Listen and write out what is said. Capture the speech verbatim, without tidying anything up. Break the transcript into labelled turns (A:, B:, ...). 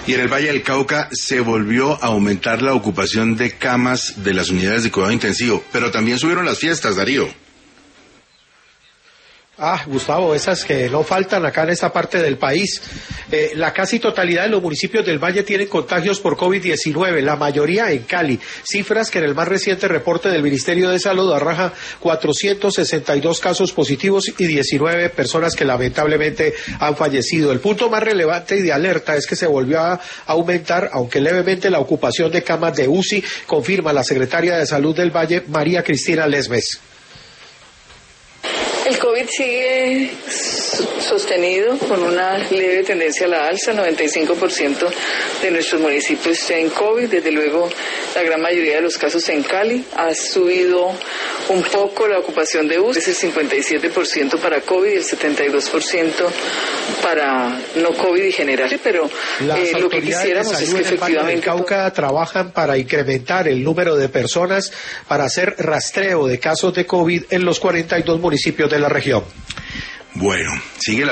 A: Y en el Valle del Cauca se volvió a aumentar la ocupación de camas de las unidades de cuidado intensivo, pero también subieron las fiestas, Darío.
B: Ah, Gustavo, esas que no faltan acá en esta parte del país. Eh, la casi totalidad de los municipios del Valle tienen contagios por COVID diecinueve, la mayoría en Cali. Cifras que en el más reciente reporte del Ministerio de Salud arroja cuatrocientos sesenta y dos casos positivos y diecinueve personas que lamentablemente han fallecido. El punto más relevante y de alerta es que se volvió a aumentar, aunque levemente, la ocupación de camas de U C I, confirma la secretaria de Salud del Valle, María Cristina Lesmes.
C: El COVID sigue sostenido con una leve tendencia a la alza, noventa y cinco por ciento de nuestros municipios en COVID, desde luego la gran mayoría de los casos en Cali. Ha subido un poco la ocupación de U C I, es el cincuenta y siete por ciento para COVID y el setenta y dos por ciento para no COVID y general, pero eh, lo que quisiéramos es que efectivamente...
B: En Cauca trabajan para incrementar el número de personas para hacer rastreo de casos de COVID en los cuarenta y dos municipios de la región.
A: Bueno, sigue la